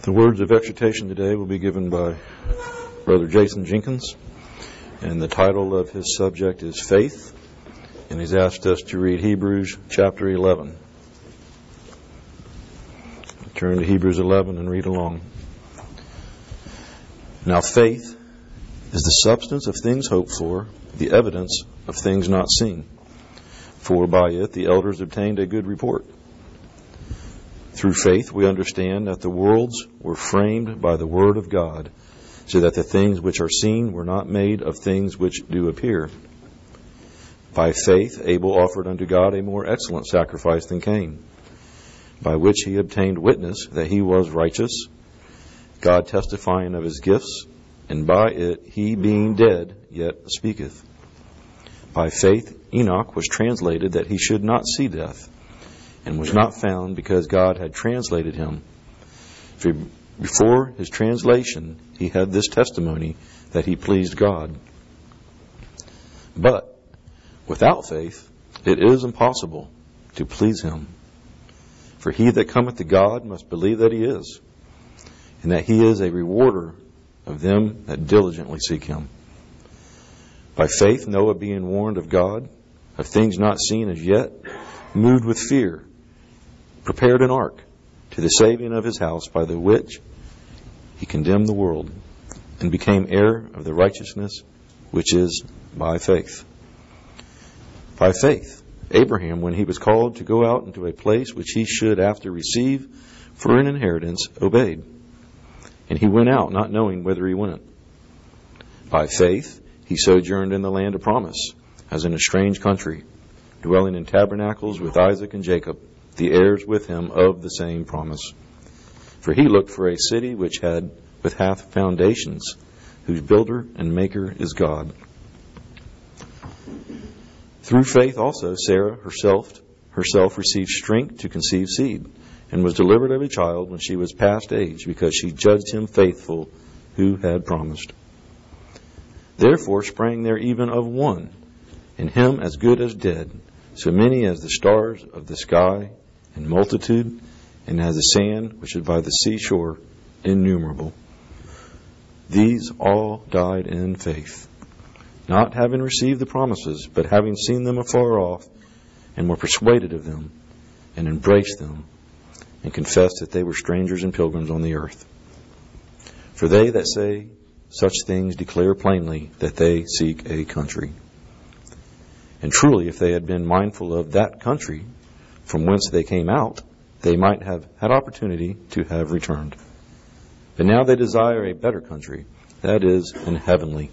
The words of exhortation today will be given by Brother Jason Jenkins, and the title of his subject is Faith, and he's asked us to read Hebrews chapter 11. Turn to Hebrews 11 and read along. Now faith is the substance of things hoped for, the evidence of things not seen. For by it the elders obtained a good report. Through faith we understand that the worlds were framed by the word of God, so that the things which are seen were not made of things which do appear. By faith Abel offered unto God a more excellent sacrifice than Cain, by which he obtained witness that he was righteous, God testifying of his gifts, and by it he being dead yet speaketh. By faith Enoch was translated that he should not see death, and was not found because God had translated him. For before his translation he had this testimony that he pleased God. But without faith it is impossible to please him. For he that cometh to God must believe that he is, and that he is a rewarder of them that diligently seek him. By faith Noah, being warned of God of things not seen as yet, moved with fear, prepared an ark to the saving of his house, by the which he condemned the world, and became heir of the righteousness which is by faith. By faith Abraham, when he was called to go out into a place which he should after receive for an inheritance, obeyed. And he went out, not knowing whither he went. By faith he sojourned in the land of promise, as in a strange country, dwelling in tabernacles with Isaac and Jacob, the heirs with him of the same promise. For he looked for a city which hath foundations, whose builder and maker is God. Through faith also Sarah herself received strength to conceive seed, and was delivered of a child when she was past age, because she judged him faithful who had promised. Therefore sprang there even of one, in him as good as dead, so many as the stars of the sky in multitude, and as the sand which is by the seashore innumerable. These all died in faith, not having received the promises, but having seen them afar off, and were persuaded of them, and embraced them, and confessed that they were strangers and pilgrims on the earth. For they that say such things declare plainly that they seek a country. And truly, if they had been mindful of that country from whence they came out, they might have had opportunity to have returned. But now they desire a better country, that is, an heavenly.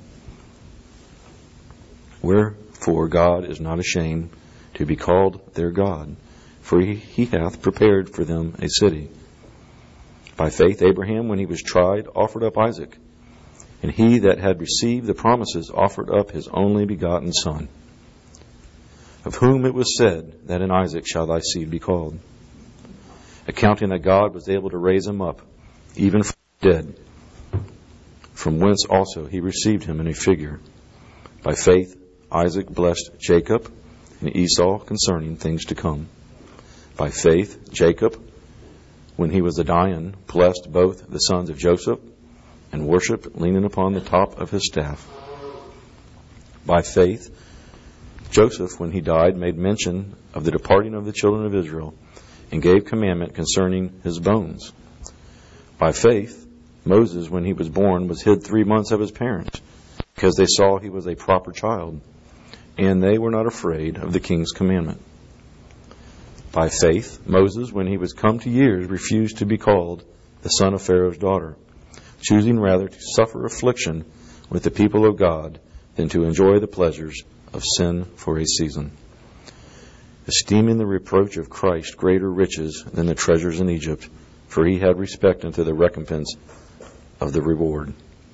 Wherefore God is not ashamed to be called their God, for he hath prepared for them a city. By faith Abraham, when he was tried, offered up Isaac, and he that had received the promises offered up his only begotten son, of whom it was said that in Isaac shall thy seed be called, accounting that God was able to raise him up, even from the dead, from whence also he received him in a figure. By faith Isaac blessed Jacob and Esau concerning things to come. By faith Jacob, when he was a dying, blessed both the sons of Joseph, and worshipped, leaning upon the top of his staff. By faith Joseph, when he died, made mention of the departing of the children of Israel, and gave commandment concerning his bones. By faith Moses, when he was born, was hid 3 months of his parents, because they saw he was a proper child, and they were not afraid of the king's commandment. By faith Moses, when he was come to years, refused to be called the son of Pharaoh's daughter, choosing rather to suffer affliction with the people of God than to enjoy the pleasures of sin for a season, esteeming the reproach of Christ greater riches than the treasures in Egypt, for he had respect unto the recompense of the reward.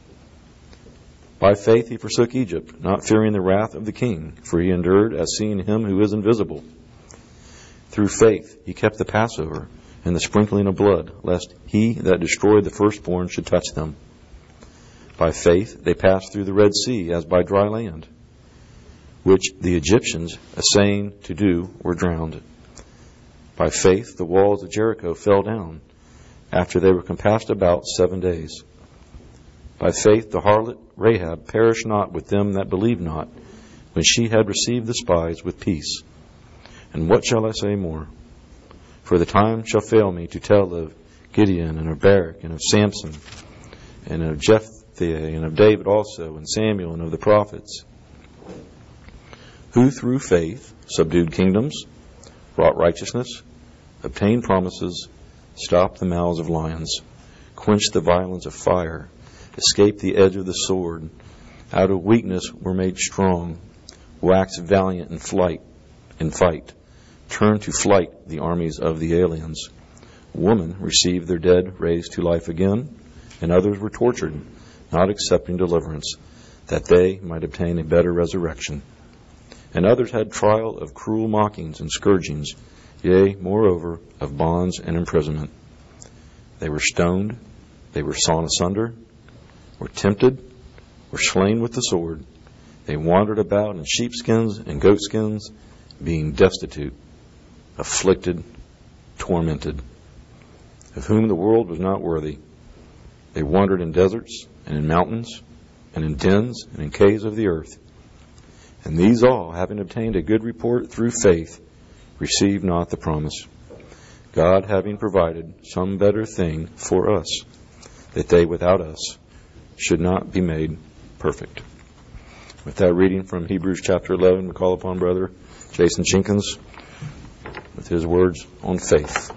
By faith he forsook Egypt, not fearing the wrath of the king, for he endured as seeing him who is invisible. Through faith he kept the Passover and the sprinkling of blood, lest he that destroyed the firstborn should touch them. By faith they passed through the Red Sea as by dry land, which the Egyptians, essaying to do, were drowned. By faith the walls of Jericho fell down, after they were compassed about 7 days. By faith the harlot Rahab perished not with them that believed not, when she had received the spies with peace. And what shall I say more? For the time shall fail me to tell of Gideon, and of Barak, and of Samson, and of Jephthah, and of David also, and Samuel, and of the prophets, who through faith subdued kingdoms, wrought righteousness, obtained promises, stopped the mouths of lions, quenched the violence of fire, escaped the edge of the sword, out of weakness were made strong, waxed valiant in fight, turned to flight the armies of the aliens. Women received their dead raised to life again, and others were tortured, not accepting deliverance, that they might obtain a better resurrection. And others had trial of cruel mockings and scourgings, yea, moreover, of bonds and imprisonment. They were stoned, they were sawn asunder, were tempted, were slain with the sword. They wandered about in sheepskins and goatskins, being destitute, afflicted, tormented, of whom the world was not worthy. They wandered in deserts and in mountains and in dens and in caves of the earth. And these all, having obtained a good report through faith, received not the promise, God having provided some better thing for us, that they without us should not be made perfect. With that reading from Hebrews chapter 11, we call upon Brother Jason Jenkins with his words on faith.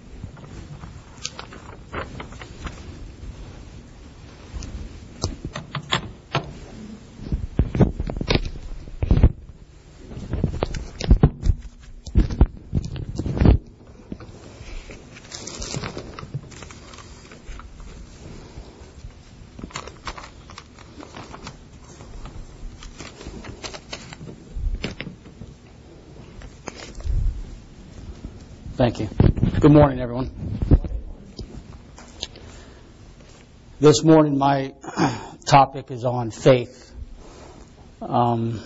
Thank you. Good morning, everyone. This morning, my topic is on faith. I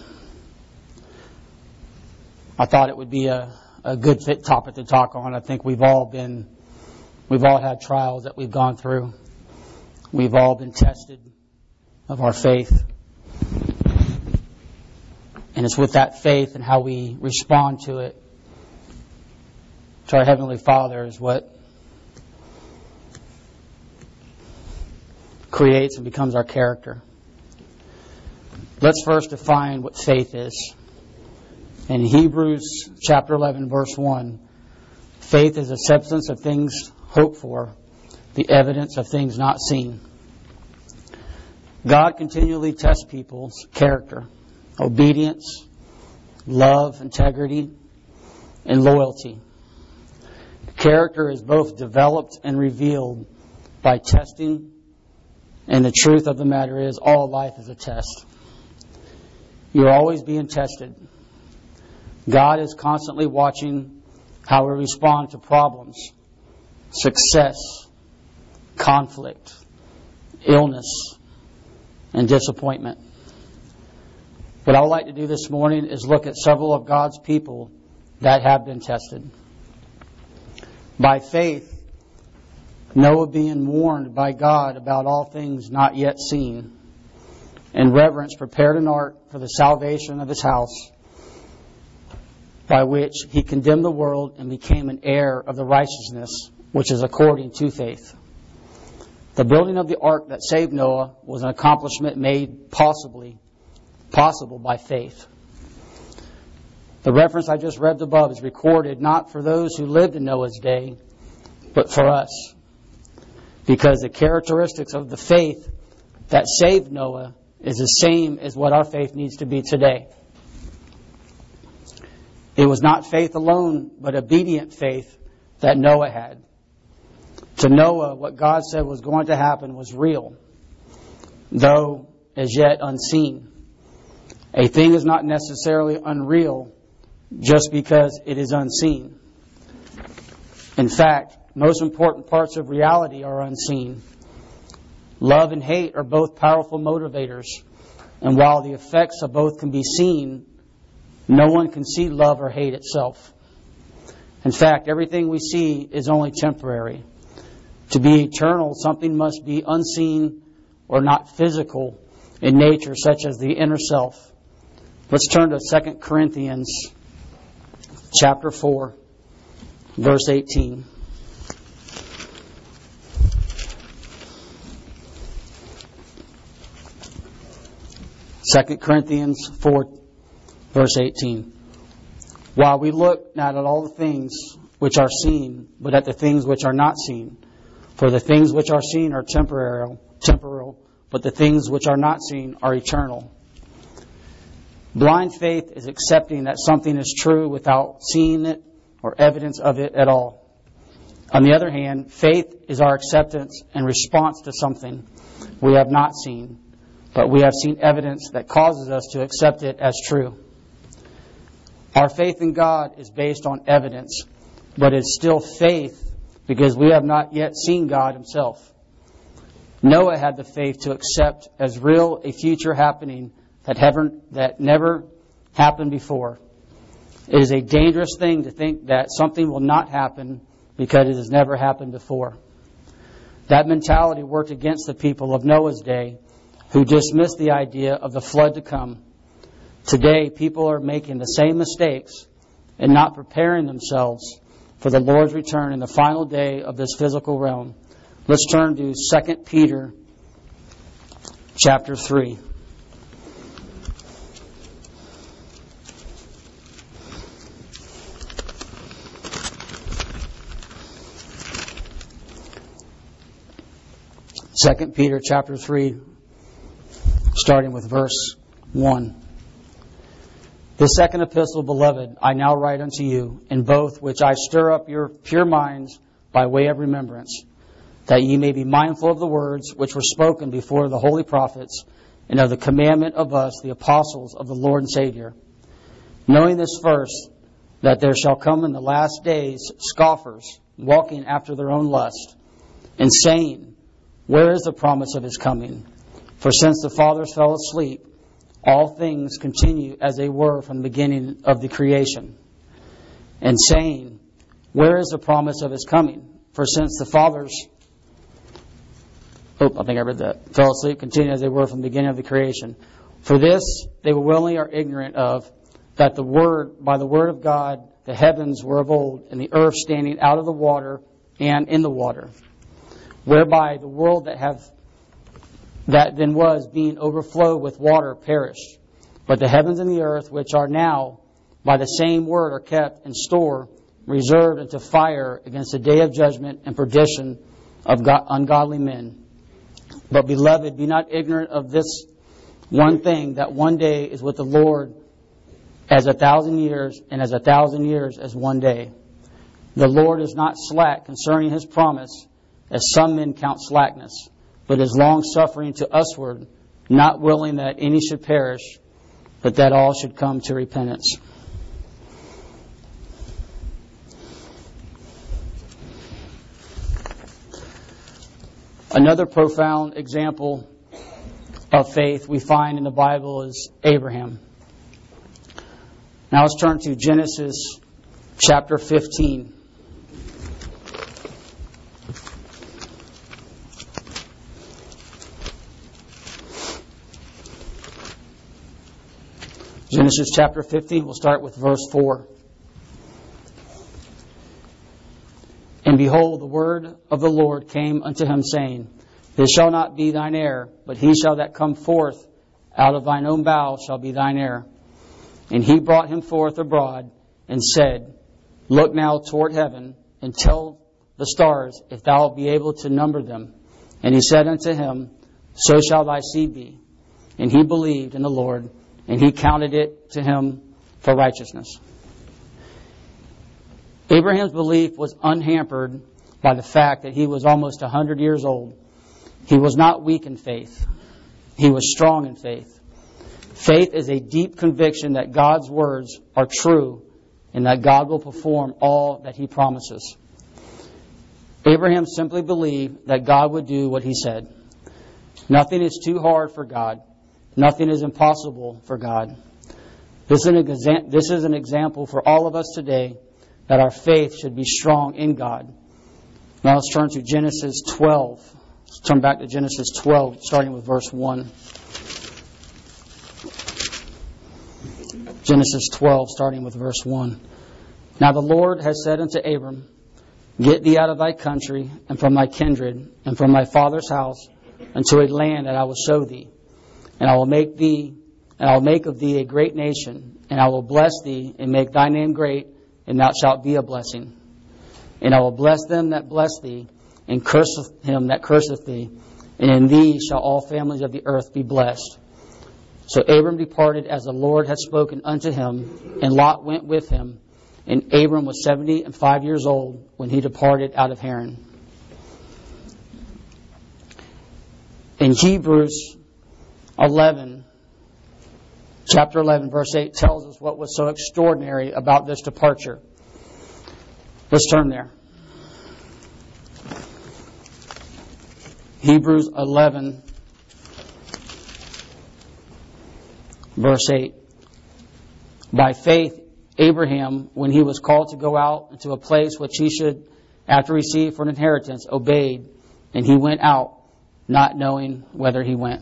thought it would be a good fit topic to talk on. I think we've all had trials that we've gone through. We've all been tested of our faith. And it's with that faith and how we respond to it, to our Heavenly Father, is what creates and becomes our character. Let's first define what faith is. In Hebrews chapter 11, verse 1, faith is a substance of things hoped for, the evidence of things not seen. God continually tests people's character, obedience, love, integrity, and loyalty. Character is both developed and revealed by testing, and the truth of the matter is all life is a test. You're always being tested. God is constantly watching how we respond to problems, success, conflict, illness, and disappointment. What I would like to do this morning is look at several of God's people that have been tested. By faith, Noah, being warned by God about all things not yet seen, in reverence prepared an ark for the salvation of his house, by which he condemned the world and became an heir of the righteousness which is according to faith. The building of the ark that saved Noah was an accomplishment made possible by faith. The reference I just read above is recorded not for those who lived in Noah's day, but for us. Because the characteristics of the faith that saved Noah is the same as what our faith needs to be today. It was not faith alone, but obedient faith that Noah had. To Noah, what God said was going to happen was real, though as yet unseen. A thing is not necessarily unreal just because it is unseen. In fact, most important parts of reality are unseen. Love and hate are both powerful motivators, and while the effects of both can be seen, no one can see love or hate itself. In fact, everything we see is only temporary. To be eternal, something must be unseen or not physical in nature, such as the inner self. Let's turn to 2 Corinthians chapter 4, verse 18. 2 Corinthians 4, verse 18. While we look not at all the things which are seen, but at the things which are not seen. For the things which are seen are temporal, but the things which are not seen are eternal. Blind faith is accepting that something is true without seeing it or evidence of it at all. On the other hand, faith is our acceptance and response to something we have not seen, but we have seen evidence that causes us to accept it as true. Our faith in God is based on evidence, but it's still faith because we have not yet seen God Himself. Noah had the faith to accept as real a future happening that never happened before. It is a dangerous thing to think that something will not happen because it has never happened before. That mentality worked against the people of Noah's day, who dismissed the idea of the flood to come. Today, people are making the same mistakes and not preparing themselves for the Lord's return in the final day of this physical realm. Let's turn to 2 Peter chapter 3. Second Peter chapter 3, starting with verse 1. This second epistle, beloved, I now write unto you, in both which I stir up your pure minds by way of remembrance, that ye may be mindful of the words which were spoken before the holy prophets, and of the commandment of us, the apostles of the Lord and Savior. Knowing this first, that there shall come in the last days scoffers, walking after their own lust, and saying, where is the promise of His coming? For since the fathers fell asleep, all things continue as they were from the beginning of the creation. And saying, where is the promise of His coming? For since the fathers fell asleep, continue as they were from the beginning of the creation. For this they willingly are ignorant of, that by the word of God the heavens were of old, and the earth standing out of the water and in the water, whereby the world that then was, being overflowed with water, perished. But the heavens and the earth, which are now by the same word, are kept in store, reserved unto fire against the day of judgment and perdition of ungodly men. But beloved, be not ignorant of this one thing, that one day is with the Lord as 1,000 years, and as 1,000 years as one day. The Lord is not slack concerning His promise, as some men count slackness, but is long-suffering to usward, not willing that any should perish, but that all should come to repentance. Another profound example of faith we find in the Bible is Abraham. Now let's turn to Genesis chapter 15. Genesis chapter 15, we'll start with verse 4. And behold, the word of the Lord came unto him, saying, This shall not be thine heir, but he shall that come forth out of thine own bowels shall be thine heir. And he brought him forth abroad, and said, Look now toward heaven, and tell the stars, if thou be able to number them. And he said unto him, So shall thy seed be. And he believed in the Lord, and He counted it to him for righteousness. Abraham's belief was unhampered by the fact that he was almost 100 years old. He was not weak in faith. He was strong in faith. Faith is a deep conviction that God's words are true and that God will perform all that He promises. Abraham simply believed that God would do what He said. Nothing is too hard for God. Nothing is impossible for God. This is an example for all of us today that our faith should be strong in God. Now let's turn to Genesis 12. Let's turn back to Genesis 12, starting with verse 1. Genesis 12, starting with verse 1. Now the Lord has said unto Abram, Get thee out of thy country, and from thy kindred, and from thy father's house, unto a land that I will show thee. And I will make of thee a great nation, and I will bless thee, and make thy name great, and thou shalt be a blessing. And I will bless them that bless thee, and curse him that curseth thee, and in thee shall all families of the earth be blessed. So Abram departed as the Lord had spoken unto him, and Lot went with him. And Abram was 75 years old when he departed out of Haran. In Hebrews 11, chapter 11, verse 8 tells us what was so extraordinary about this departure. Let's turn there. Hebrews 11, verse 8. By faith, Abraham, when he was called to go out into a place which he should after receive for an inheritance, obeyed, and he went out, not knowing whither he went.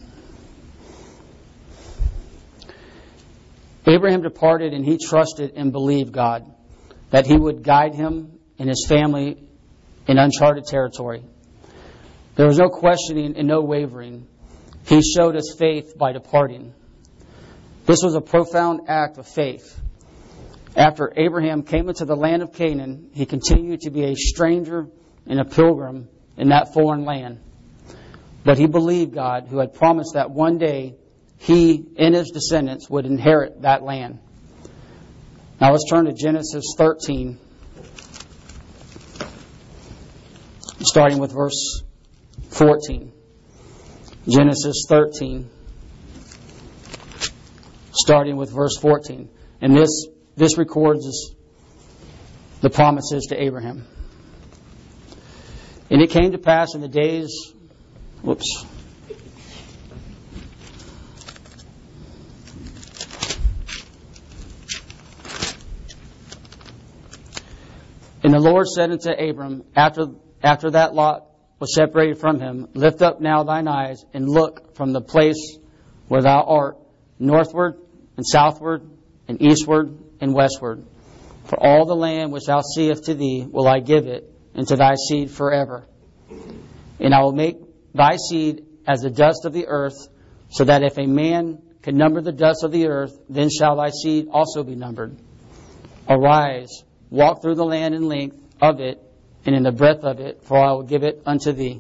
Abraham departed, and he trusted and believed God, that he would guide him and his family in uncharted territory. There was no questioning and no wavering. He showed his faith by departing. This was a profound act of faith. After Abraham came into the land of Canaan, he continued to be a stranger and a pilgrim in that foreign land. But he believed God, who had promised that one day he and his descendants would inherit that land. Now let's turn to Genesis 13, starting with verse 14. Genesis 13, starting with verse 14. And this records the promises to Abraham. And it came to pass in the days... And the Lord said unto Abram, after that Lot was separated from him, Lift up now thine eyes, and look from the place where thou art, northward and southward and eastward and westward. For all the land which thou seest to thee will I give it, and to thy seed forever. And I will make thy seed as the dust of the earth, so that if a man can number the dust of the earth, then shall thy seed also be numbered. Arise, walk through the land in length of it, and in the breadth of it, for I will give it unto thee.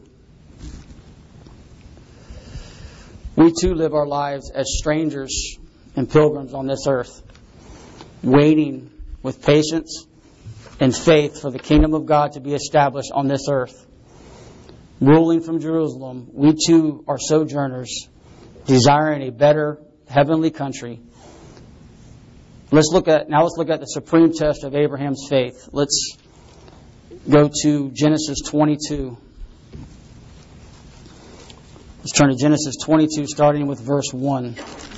We too live our lives as strangers and pilgrims on this earth, waiting with patience and faith for the kingdom of God to be established on this earth. Ruling from Jerusalem, we too are sojourners, desiring a better heavenly country. Let's look at the supreme test of Abraham's faith. Let's go to Genesis 22. Let's turn to Genesis 22, starting with verse 1.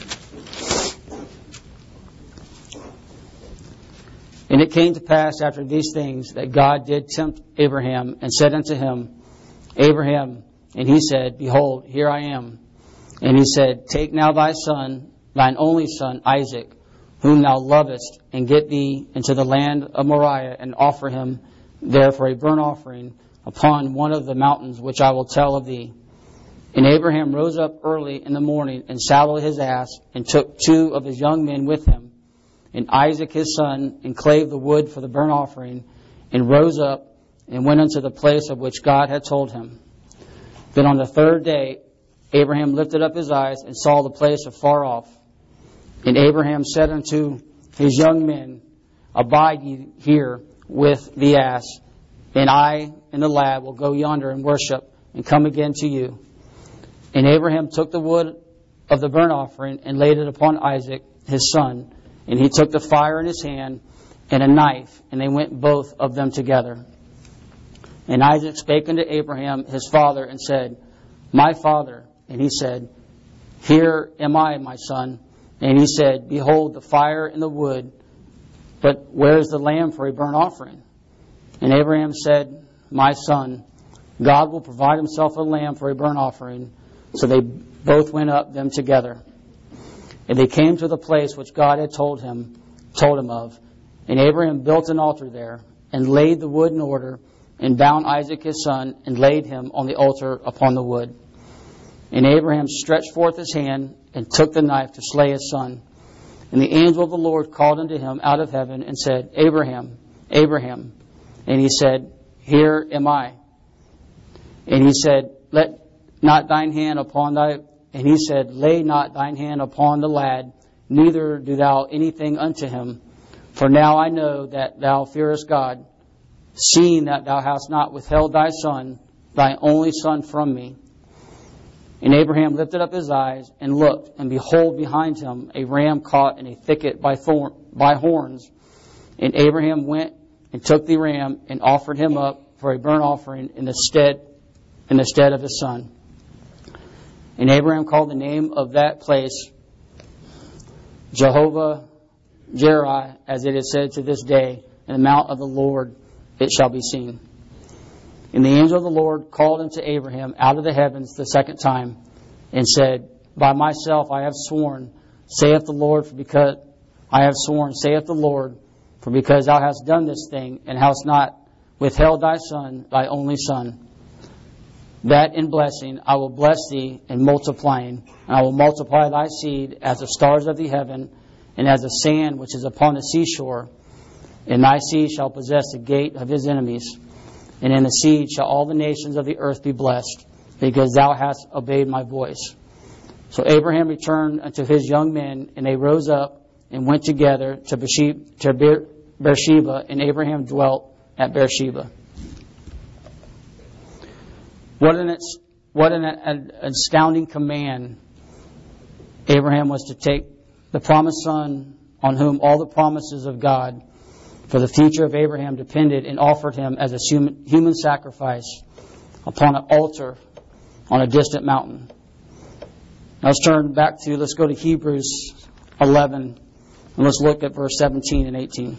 And it came to pass after these things that God did tempt Abraham, and said unto him, Abraham, and he said, Behold, here I am. And he said, Take now thy son, thine only son, Isaac, whom thou lovest, and get thee into the land of Moriah, and offer him there for a burnt offering upon one of the mountains which I will tell of thee. And Abraham rose up early in the morning, and saddled his ass, and took 2 of his young men with him, and Isaac his son, and clave the wood for the burnt offering, and rose up, and went unto the place of which God had told him. Then on the 3rd day Abraham lifted up his eyes, and saw the place afar off. And Abraham said unto his young men, Abide ye here with the ass, and I and the lad will go yonder and worship, and come again to you. And Abraham took the wood of the burnt offering, and laid it upon Isaac his son. And he took the fire in his hand, and a knife, and they went both of them together. And Isaac spake unto Abraham his father, and said, My father. And he said, Here am I, my son. And he said, Behold the fire and the wood, but where is the lamb for a burnt offering? And Abraham said, My son, God will provide himself a lamb for a burnt offering. So they both went up them together. And they came to the place which God had told him of. And Abraham built an altar there, and laid the wood in order, and bound Isaac his son, and laid him on the altar upon the wood. And Abraham stretched forth his hand, and took the knife to slay his son. And the angel of the Lord called unto him out of heaven, and said, Abraham, Abraham. And he said, Here am I. And he said, Lay not thine hand upon the lad, neither do thou anything unto him. For now I know that thou fearest God, seeing that thou hast not withheld thy son, thy only son, from me. And Abraham lifted up his eyes and looked, and behold, behind him a ram caught in a thicket by horns. And Abraham went and took the ram and offered him up for a burnt offering in the stead of his son. And Abraham called the name of that place Jehovah Jireh, as it is said to this day, in the mount of the Lord it shall be seen. And the angel of the Lord called unto Abraham out of the heavens the second time, and said, By myself I have sworn, saith the Lord, for because thou hast done this thing, and hast not withheld thy son, thy only son, that in blessing I will bless thee, in multiplying, and I will multiply thy seed as the stars of the heaven, and as the sand which is upon the seashore. And thy seed shall possess the gate of his enemies. And in the seed shall all the nations of the earth be blessed, because thou hast obeyed my voice. So Abraham returned unto his young men, and they rose up and went together to Beersheba, and Abraham dwelt at Beersheba. What an astounding command Abraham was to take the promised son, on whom all the promises of God for the future of Abraham depended, and offered him as a human sacrifice upon an altar on a distant mountain. Now let's go to Hebrews 11, and let's look at verse 17 and 18.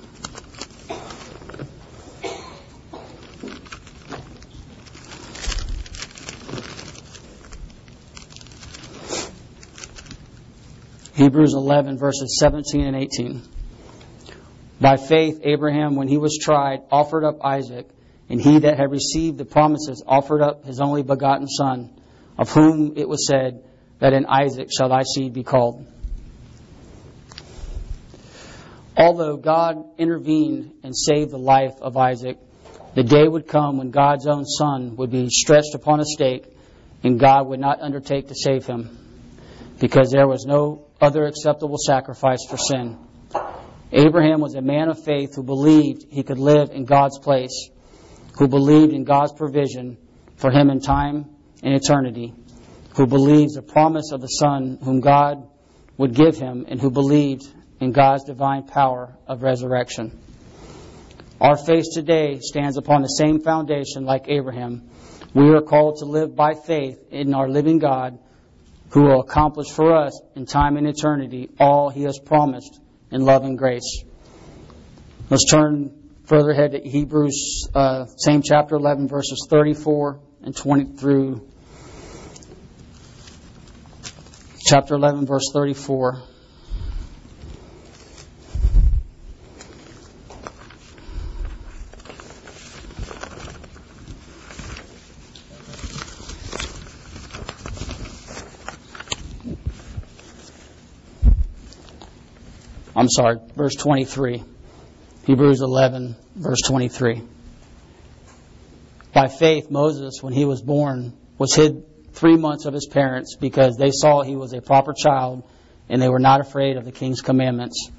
Hebrews 11, verses 17 and 18. By faith, Abraham, when he was tried, offered up Isaac, and he that had received the promises offered up his only begotten son, of whom it was said, that in Isaac shall thy seed be called. Although God intervened and saved the life of Isaac, the day would come when God's own son would be stretched upon a stake, and God would not undertake to save him, because there was no other acceptable sacrifice for sin. Abraham was a man of faith who believed he could live in God's place, who believed in God's provision for him in time and eternity, who believes the promise of the Son whom God would give him, and who believed in God's divine power of resurrection. Our faith today stands upon the same foundation like Abraham. We are called to live by faith in our living God, who will accomplish for us in time and eternity all he has promised in love and grace. Let's turn further ahead to Hebrews, same chapter 11, verses 34 and 20 through chapter 11, verse 34. Verse 23. Hebrews 11, verse 23. By faith, Moses, when he was born, was hid 3 months of his parents, because they saw he was a proper child, and they were not afraid of the king's commandments.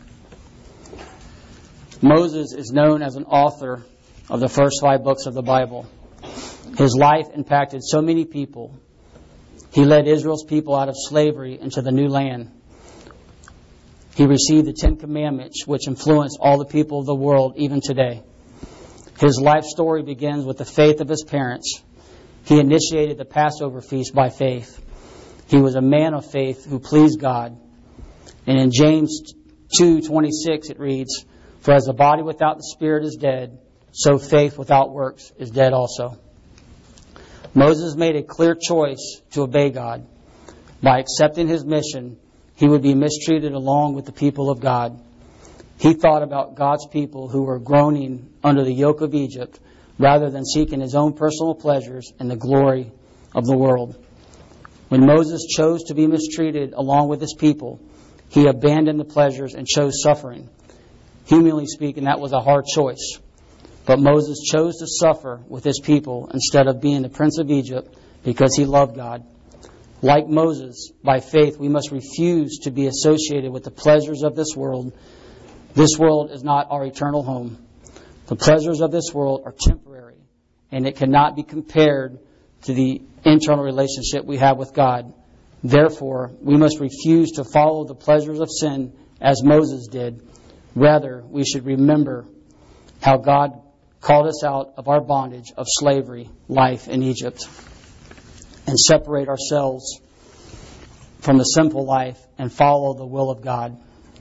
Moses is known as an author of the first 5 books of the Bible. His life impacted so many people. He led Israel's people out of slavery into the new land. He received the 10 Commandments, which influence all the people of the world even today. His life story begins with the faith of his parents. He initiated the Passover feast by faith. He was a man of faith who pleased God. And in James 2:26 it reads, For as the body without the spirit is dead, so faith without works is dead also. Moses made a clear choice to obey God. By accepting his mission, he would be mistreated along with the people of God. He thought about God's people who were groaning under the yoke of Egypt rather than seeking his own personal pleasures and the glory of the world. When Moses chose to be mistreated along with his people, he abandoned the pleasures and chose suffering. Humanly speaking, that was a hard choice. But Moses chose to suffer with his people instead of being the prince of Egypt because he loved God. Like Moses, by faith, we must refuse to be associated with the pleasures of this world. This world is not our eternal home. The pleasures of this world are temporary, and it cannot be compared to the internal relationship we have with God. Therefore, we must refuse to follow the pleasures of sin as Moses did. Rather, we should remember how God called us out of our bondage of slavery, life in Egypt, and separate ourselves from the sinful life and follow the will of God.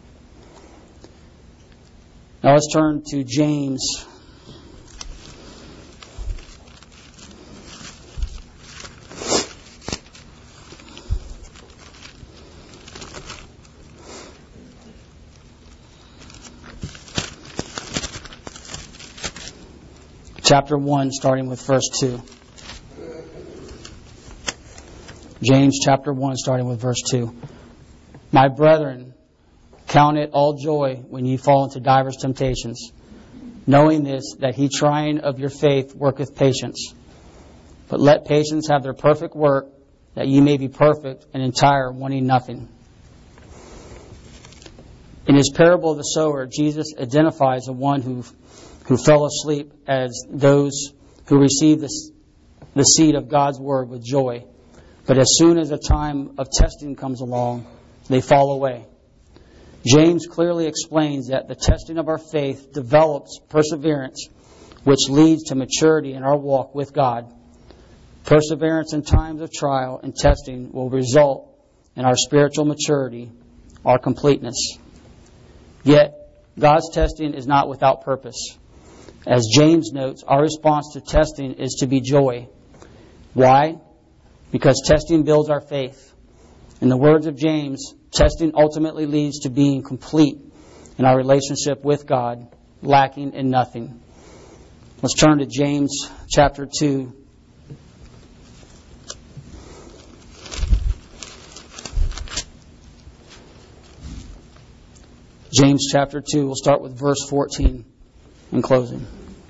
Now let's turn to James. Chapter 1, starting with verse 2. James chapter 1, starting with verse 2. My brethren, count it all joy when ye fall into divers temptations, knowing this, that he trying of your faith worketh patience. But let patience have their perfect work, that ye may be perfect and entire, wanting nothing. In his parable of the sower, Jesus identifies the one who fell asleep as those who receive the seed of God's word with joy. But as soon as a time of testing comes along, they fall away. James clearly explains that the testing of our faith develops perseverance, which leads to maturity in our walk with God. Perseverance in times of trial and testing will result in our spiritual maturity, our completeness. Yet, God's testing is not without purpose. As James notes, our response to testing is to be joy. Why? Because testing builds our faith. In the words of James, testing ultimately leads to being complete in our relationship with God, lacking in nothing. Let's turn to James chapter 2. James chapter 2, we'll start with verse 14 in closing.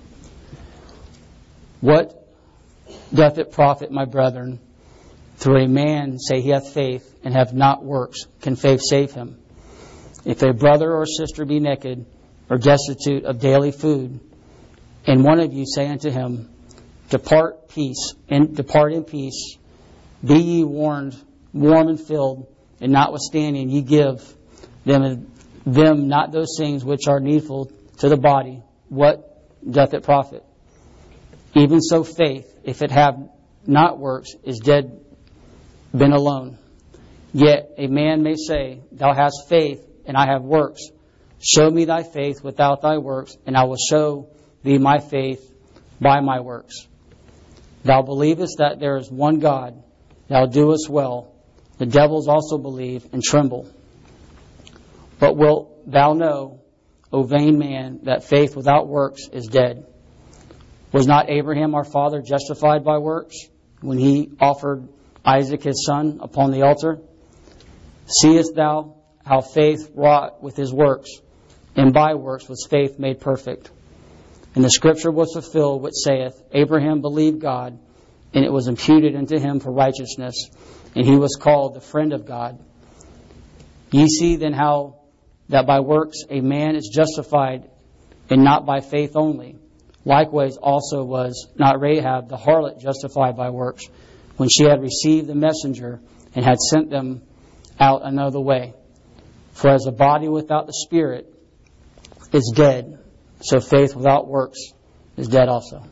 What doth it profit, my brethren, through a man say he hath faith and have not works? Can faith save him? If a brother or sister be naked or destitute of daily food, and one of you say unto him, depart in peace, be ye warm and filled, and notwithstanding ye give them not those things which are needful to the body, what doth it profit? Even so faith, if it have not works, is dead, been alone. Yet a man may say, thou hast faith, and I have works. Show me thy faith without thy works, and I will show thee my faith by my works. Thou believest that there is one God, thou doest well. The devils also believe and tremble. But wilt thou know, O vain man, that faith without works is dead? Was not Abraham our father justified by works when he offered Isaac his son upon the altar? Seest thou how faith wrought with his works, and by works was faith made perfect? And the scripture was fulfilled which saith, Abraham believed God, and it was imputed unto him for righteousness, and he was called the friend of God. Ye see then how that by works a man is justified, and not by faith only. Likewise also was not Rahab the harlot justified by works, when she had received the messenger and had sent them out another way. For as a body without the spirit is dead, so faith without works is dead also.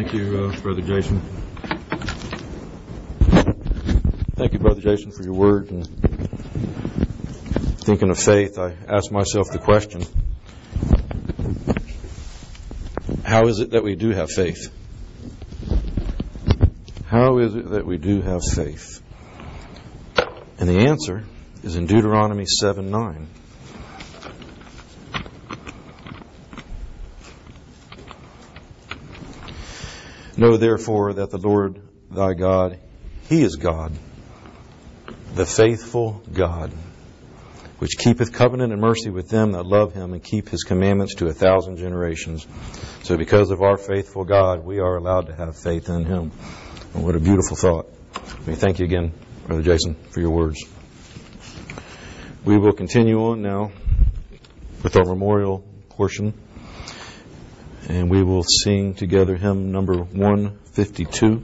Thank you, Brother Jason. Thank you, Brother Jason, for your word. And thinking of faith, I asked myself the question, how is it that we do have faith? How is it that we do have faith? And the answer is in Deuteronomy 7:9. Know therefore that the Lord thy God, He is God, the faithful God, which keepeth covenant and mercy with them that love Him and keep His commandments to 1,000 generations. So because of our faithful God, we are allowed to have faith in Him. And what a beautiful thought. Thank you again, Brother Jason, for your words. We will continue on now with our memorial portion. And we will sing together hymn number 152.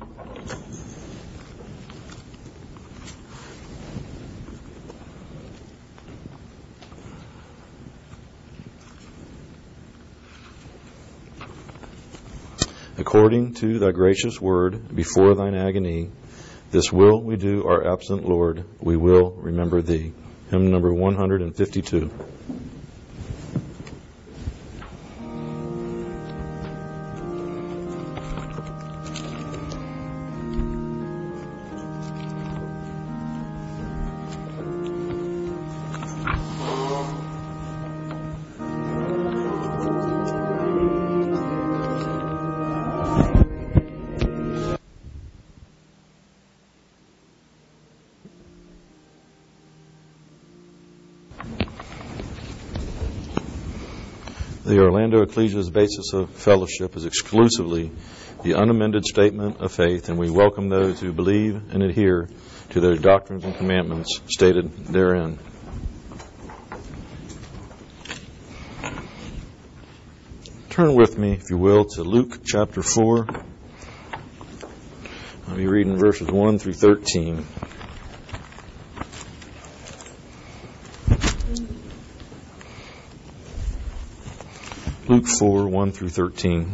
According to thy gracious word, before thine agony, this will we do, our absent Lord, we will remember thee. Hymn number 152. The Orlando Ecclesia's basis of fellowship is exclusively the unamended statement of faith, and we welcome those who believe and adhere to their doctrines and commandments stated therein. Turn with me, if you will, to Luke chapter 4. I'll be reading verses 1 through 13. Luke 4, 1 through 13.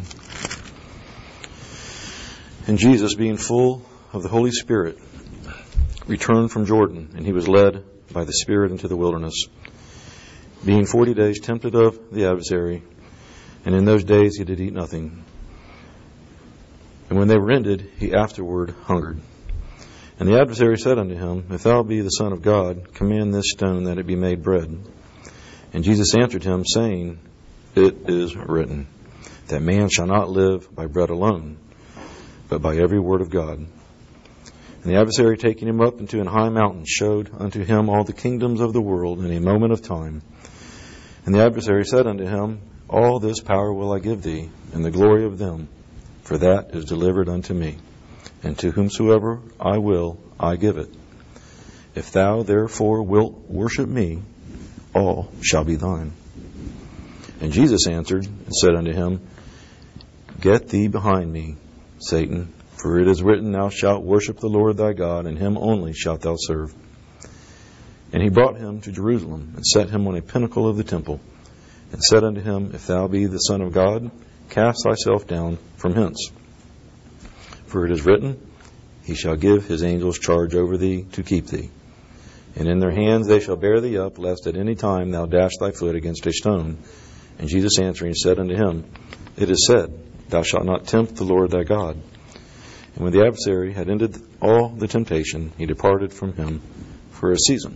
And Jesus, being full of the Holy Spirit, returned from Jordan, and he was led by the Spirit into the wilderness, being 40 days tempted of the adversary, and in those days he did eat nothing. And when they were ended, he afterward hungered. And the adversary said unto him, If thou be the Son of God, command this stone that it be made bread. And Jesus answered him, saying, It is written, that man shall not live by bread alone, but by every word of God. And the adversary, taking him up into an high mountain, showed unto him all the kingdoms of the world in a moment of time. And the adversary said unto him, All this power will I give thee, and the glory of them, for that is delivered unto me. And to whomsoever I will, I give it. If thou therefore wilt worship me, all shall be thine. And Jesus answered and said unto him, Get thee behind me, Satan, for it is written, Thou shalt worship the Lord thy God, and him only shalt thou serve. And he brought him to Jerusalem, and set him on a pinnacle of the temple, and said unto him, If thou be the Son of God, cast thyself down from hence. For it is written, He shall give his angels charge over thee to keep thee. And in their hands they shall bear thee up, lest at any time thou dash thy foot against a stone. And Jesus answering said unto him, It is said, Thou shalt not tempt the Lord thy God. And when the adversary had ended all the temptation, he departed from him for a season.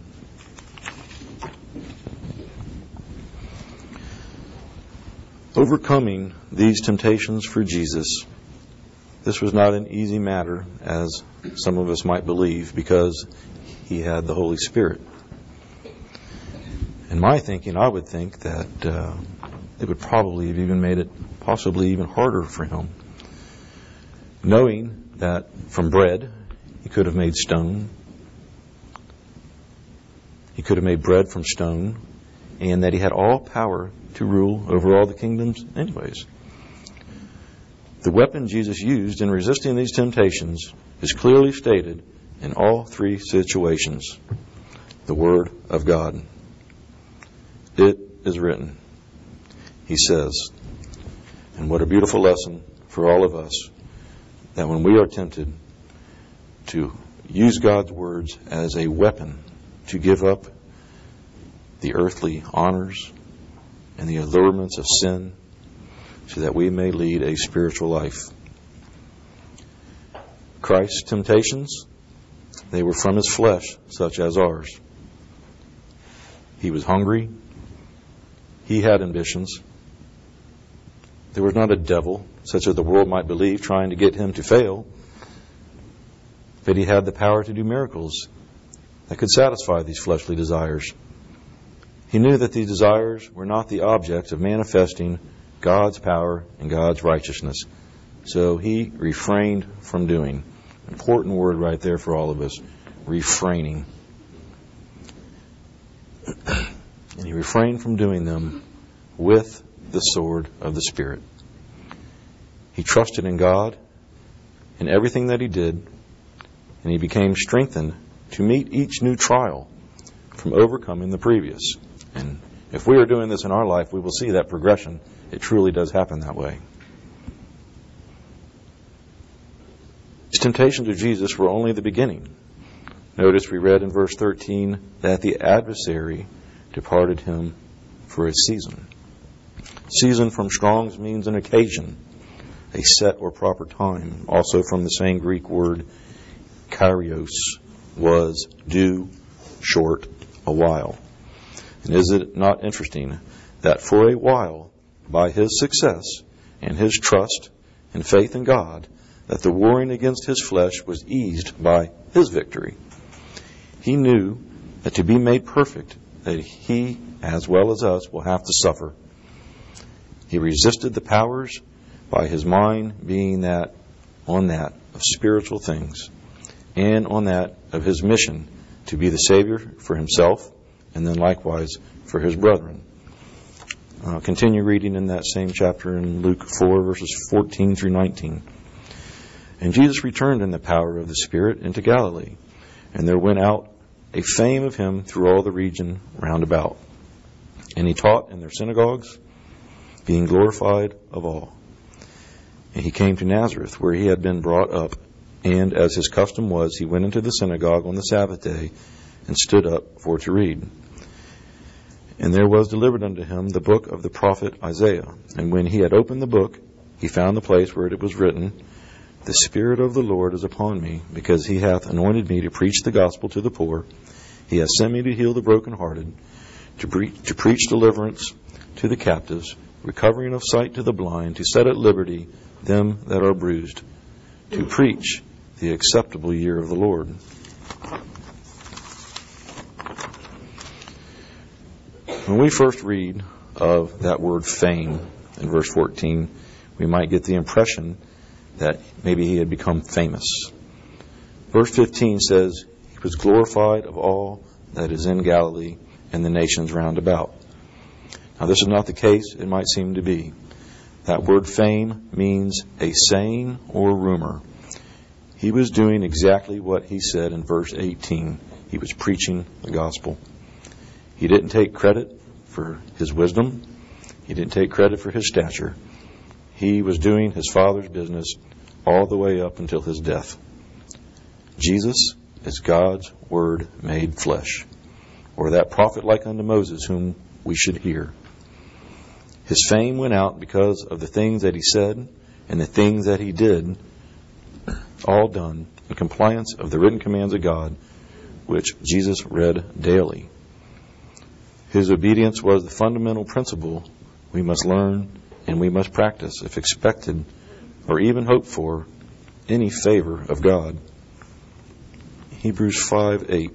Overcoming these temptations for Jesus, this was not an easy matter, as some of us might believe, because he had the Holy Spirit. In my thinking, I would think that it would probably have even made it possibly even harder for him. Knowing that from bread, he could have made stone. He could have made bread from stone, and that he had all power to rule over all the kingdoms anyways. The weapon Jesus used in resisting these temptations is clearly stated in all three situations. The Word of God. It is written, he says. And what a beautiful lesson for all of us that when we are tempted to use God's words as a weapon to give up the earthly honors and the allurements of sin so that we may lead a spiritual life. Christ's temptations, they were from his flesh, such as ours. He was hungry. He had ambitions. There was not a devil, such as the world might believe, trying to get him to fail. But he had the power to do miracles that could satisfy these fleshly desires. He knew that these desires were not the object of manifesting God's power and God's righteousness. So he refrained from doing. Important word right there for all of us. Refraining. And he refrained from doing them with the sword of the Spirit. He trusted in God in everything that he did, and he became strengthened to meet each new trial from overcoming the previous. And if we are doing this in our life, we will see that progression. It truly does happen that way. His temptations of Jesus were only the beginning. Notice we read in verse 13 that the adversary departed him for a season. Season from Strong's means an occasion, a set or proper time. Also from the same Greek word, kyrios, was due, short, a while. And is it not interesting that for a while, by his success and his trust and faith in God, that the warring against his flesh was eased by his victory? He knew that to be made perfect, that he, as well as us, will have to suffer. He resisted the powers by his mind being on that of spiritual things, and on that of his mission to be the Savior for himself, and then likewise for his brethren. Continue reading in that same chapter in Luke 4, verses 14 through 19. And Jesus returned in the power of the Spirit into Galilee, and there went out a fame of him through all the region round about. And he taught in their synagogues, being glorified of all. And he came to Nazareth, where he had been brought up, and as his custom was, he went into the synagogue on the Sabbath day, and stood up for to read. And there was delivered unto him the book of the prophet Isaiah. And when he had opened the book, he found the place where it was written, The Spirit of the Lord is upon me, because he hath anointed me to preach the gospel to the poor. He hath sent me to heal the brokenhearted, to preach deliverance to the captives, recovering of sight to the blind, to set at liberty them that are bruised, to preach the acceptable year of the Lord. When we first read of that word fame in verse 14, we might get the impression that maybe he had become famous. Verse 15 says, he was glorified of all that is in Galilee and the nations round about. Now this is not the case, it might seem to be. That word fame means a saying or rumor. He was doing exactly what he said in verse 18. He was preaching the gospel. He didn't take credit for his wisdom. He didn't take credit for his stature. He was doing his Father's business all the way up until his death. Jesus is God's word made flesh, or that prophet like unto Moses whom we should hear. His fame went out because of the things that he said and the things that he did, all done in compliance of the written commands of God, which Jesus read daily. His obedience was the fundamental principle we must learn and we must practice if expected or even hope for any favor of God. Hebrews 5:8.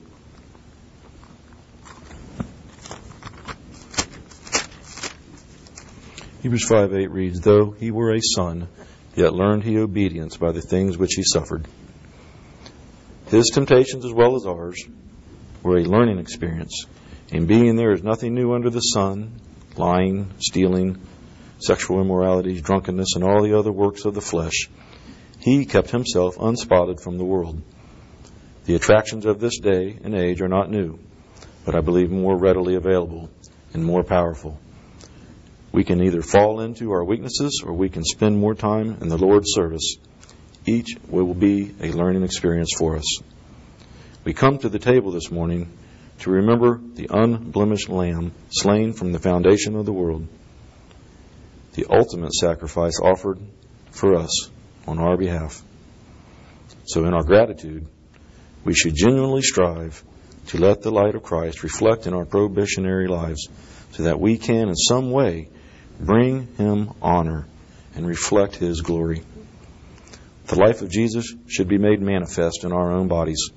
Hebrews 5:8 reads, Though he were a son, yet learned he obedience by the things which he suffered. His temptations as well as ours were a learning experience. In being there is nothing new under the sun, lying, stealing, sexual immoralities, drunkenness, and all the other works of the flesh. He kept himself unspotted from the world. The attractions of this day and age are not new, but I believe more readily available and more powerful. We can either fall into our weaknesses or we can spend more time in the Lord's service. Each will be a learning experience for us. We come to the table this morning to remember the unblemished Lamb slain from the foundation of the world, the ultimate sacrifice offered for us on our behalf. So in our gratitude, we should genuinely strive to let the light of Christ reflect in our probationary lives so that we can in some way bring Him honor and reflect His glory. The life of Jesus should be made manifest in our own bodies.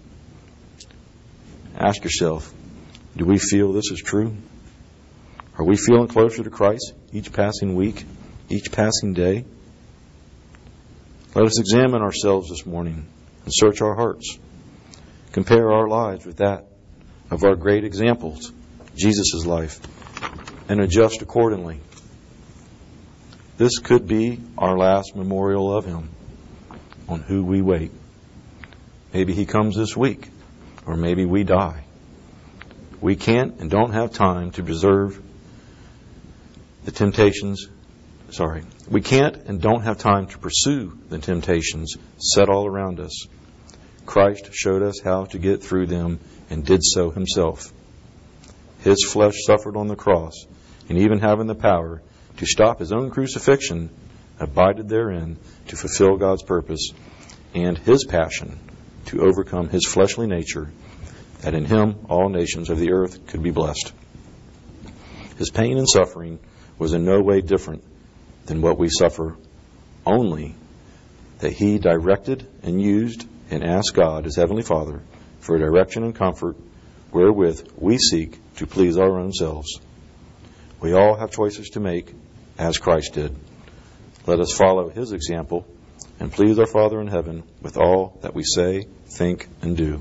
Ask yourself, do we feel this is true? Are we feeling closer to Christ each passing week, each passing day? Let us examine ourselves this morning and search our hearts. Compare our lives with that of our great examples, Jesus' life, and adjust accordingly. This could be our last memorial of Him, on who we wait. Maybe He comes this week, or maybe we die. We can't and don't have time to preserve the temptations. We can't and don't have time to pursue the temptations set all around us. Christ showed us how to get through them and did so Himself. His flesh suffered on the cross, and even having the power to stop His own crucifixion, abided therein to fulfill God's purpose, and His passion to overcome His fleshly nature, that in Him all nations of the earth could be blessed. His pain and suffering was in no way different than what we suffer, only that He directed and used and asked God, His Heavenly Father, for direction and comfort wherewith we seek to please our own selves. We all have choices to make, as Christ did. Let us follow His example and please our Father in heaven with all that we say, think, and do.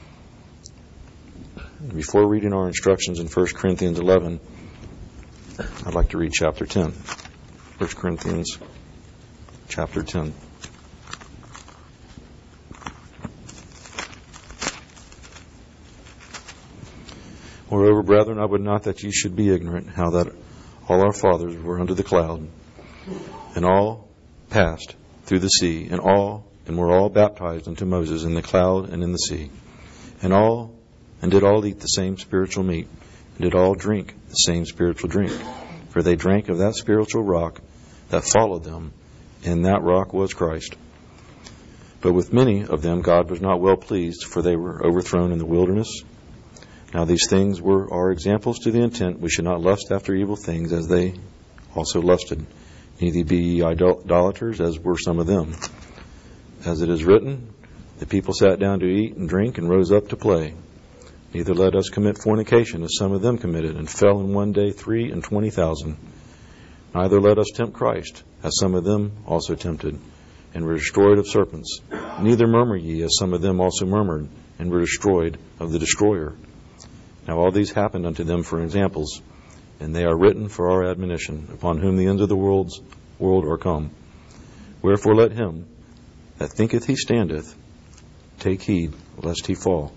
Before reading our instructions in 1 Corinthians 11, I'd like to read chapter 10. 1 Corinthians chapter 10. Moreover, brethren, I would not that ye should be ignorant how that all our fathers were under the cloud, and all passed through the sea, and were all baptized unto Moses in the cloud and in the sea, and did all eat the same spiritual meat, and did all drink the same spiritual drink. For they drank of that spiritual rock that followed them, and that rock was Christ. But with many of them God was not well pleased, for they were overthrown in the wilderness. Now these things were our examples, to the intent we should not lust after evil things, as they also lusted. Neither be ye idolaters, as were some of them. As it is written, the people sat down to eat and drink, and rose up to play. Neither let us commit fornication, as some of them committed, and fell in one day 23,000. Neither let us tempt Christ, as some of them also tempted, and were destroyed of serpents. Neither murmur ye, as some of them also murmured, and were destroyed of the destroyer. Now all these happened unto them for examples, and they are written for our admonition, upon whom the ends of the world are come. Wherefore let him that thinketh he standeth take heed, lest he fall.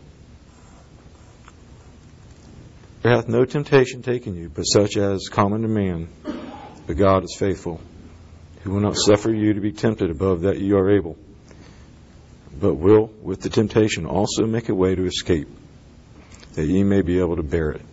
There hath no temptation taken you, but such as is common to man. But God is faithful, who will not suffer you to be tempted above that ye are able, but will with the temptation also make a way to escape, that ye may be able to bear it.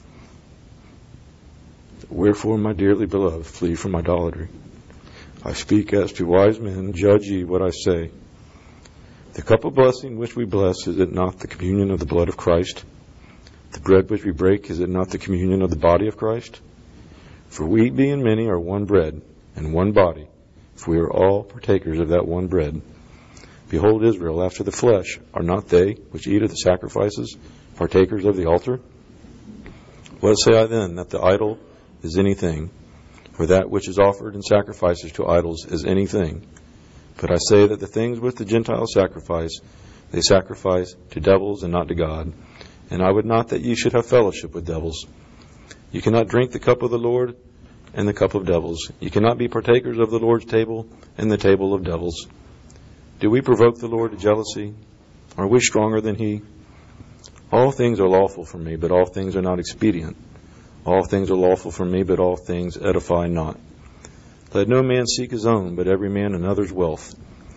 Wherefore, my dearly beloved, flee from idolatry. I speak as to wise men, judge ye what I say. The cup of blessing which we bless, is it not the communion of the blood of Christ? The bread which we break, is it not the communion of the body of Christ? For we, being many, are one bread and one body, if we are all partakers of that one bread. Behold, Israel, after the flesh, are not they which eat of the sacrifices partakers of the altar? What say I then, that the idol is anything, or that which is offered in sacrifices to idols is anything? But I say that the things which the Gentiles sacrifice, they sacrifice to devils and not to God. And I would not that ye should have fellowship with devils. You cannot drink the cup of the Lord and the cup of devils. You cannot be partakers of the Lord's table and the table of devils. Do we provoke the Lord to jealousy? Are we stronger than He? All things are lawful for me, but all things are not expedient. All things are lawful for me, but all things edify not. Let no man seek his own, but every man another's wealth.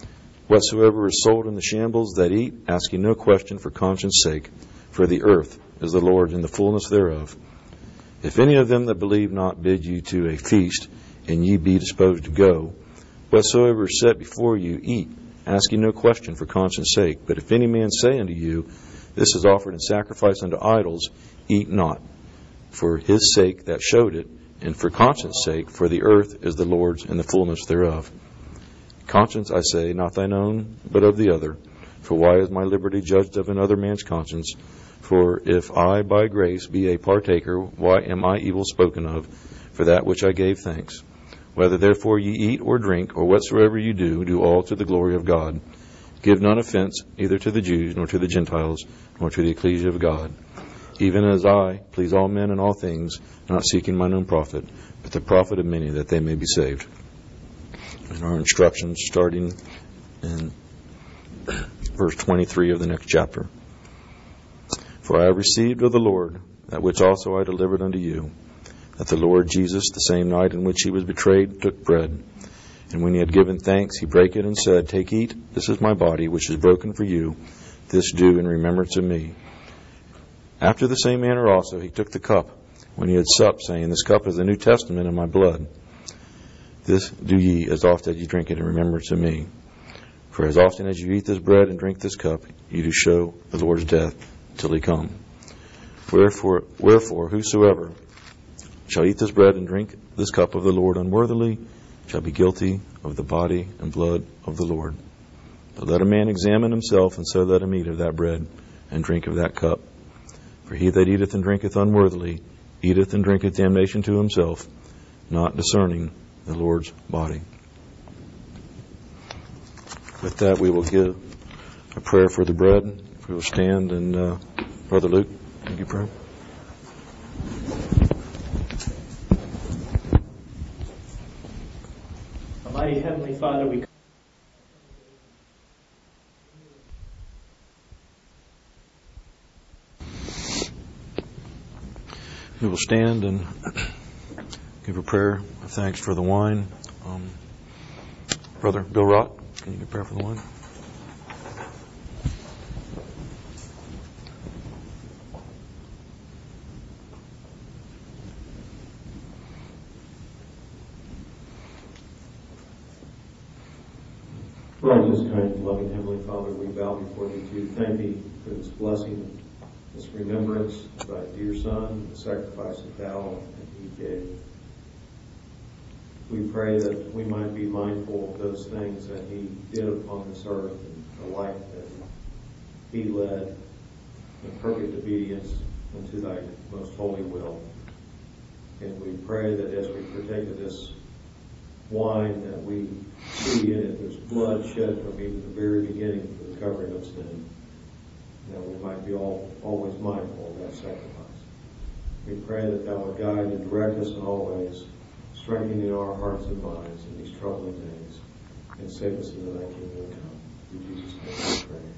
Whatsoever is sold in the shambles that eat, asking no question for conscience sake, for the earth is the Lord's and the fullness thereof. If any of them that believe not bid you to a feast, and ye be disposed to go, whatsoever is set before you, eat, asking no question for conscience sake. But if any man say unto you, this is offered in sacrifice unto idols, eat not, for his sake that showed it, and for conscience sake, for the earth is the Lord's and the fullness thereof. Conscience, I say, not thine own, but of the other. For why is my liberty judged of another man's conscience? For if I by grace be a partaker, why am I evil spoken of for that which I gave thanks? Whether therefore ye eat or drink, or whatsoever you do, do all to the glory of God. Give none offense either to the Jews, nor to the Gentiles, nor to the ecclesia of God. Even as I please all men in all things, not seeking mine own profit, but the profit of many, that they may be saved. And our instructions starting in verse 23 of the next chapter. For I have received of the Lord that which also I delivered unto you, that the Lord Jesus, the same night in which he was betrayed, took bread. And when he had given thanks, he brake it and said, Take, eat, this is my body, which is broken for you. This do in remembrance of me. After the same manner also he took the cup, when he had supped, saying, This cup is the New Testament in my blood. This do ye as often as ye drink it in remembrance of me. For as often as you eat this bread and drink this cup, you do show the Lord's death till he come. Wherefore, whosoever shall eat this bread and drink this cup of the Lord unworthily shall be guilty of the body and blood of the Lord. But let a man examine himself, and so let him eat of that bread and drink of that cup. For he that eateth and drinketh unworthily eateth and drinketh damnation to himself, not discerning the Lord's body. With that, we will give a prayer for the bread. We will stand, and Brother Luke, thank you, pray. Almighty Heavenly Father, we will stand and give a prayer of thanks for the wine. Brother Bill Rott, can you give a prayer for the wine? Righteous, kind, loving Heavenly Father, we bow before Thee to thank Thee for this blessing, this remembrance of Thy dear Son, the sacrifice of Thou that He gave. We pray that we might be mindful of those things that He did upon this earth and the life that He led in perfect obedience unto Thy most holy will. And we pray that as we partake of this wine, that we see in it there's blood shed from even the very beginning for the covering of sin. That we might be always mindful of that sacrifice. We pray that Thou would guide and direct us in all ways, strengthening our hearts and minds in these troubling days, and save us into Thy kingdom come. In Jesus' name we pray.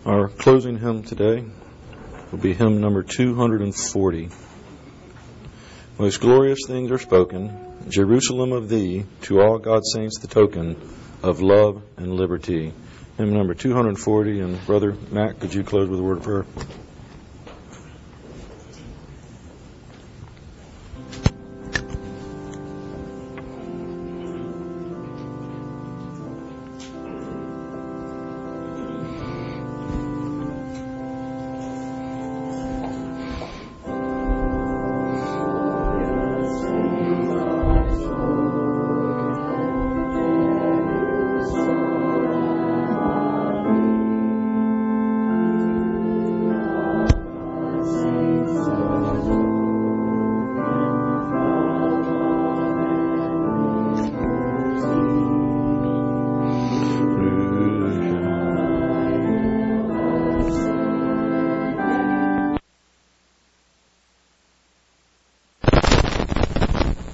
Our closing hymn today will be hymn number 240. Most glorious things are spoken, Jerusalem of thee, to all God's saints the token of love and liberty. Hymn number 240, and Brother Matt, could you close with a word of prayer?